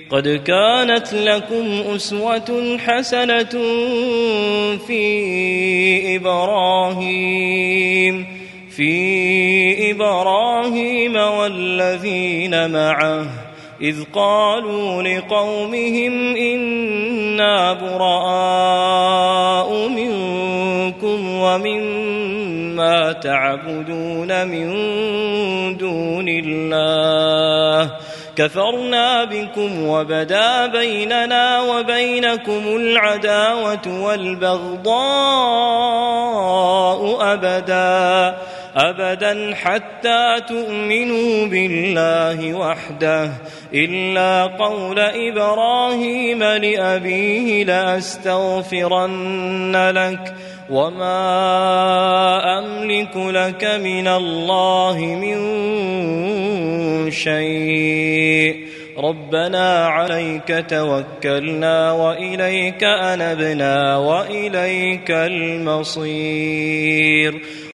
قد كانت لكم أسوة حسنة في إبراهيم والذين معه إذ قالوا لقومهم إنا براء منكم ومما تعبدون من دون الله كفرنا بكم وبدا بيننا وبينكم العداوة والبغضاء أبدا حتى تؤمنوا بالله وحده إلا قول إبراهيم لأبيه لأستغفرن لك وما أملك لك من الله من شيء ربنا عليك توكلنا وإليك أنبنا وإليك المصير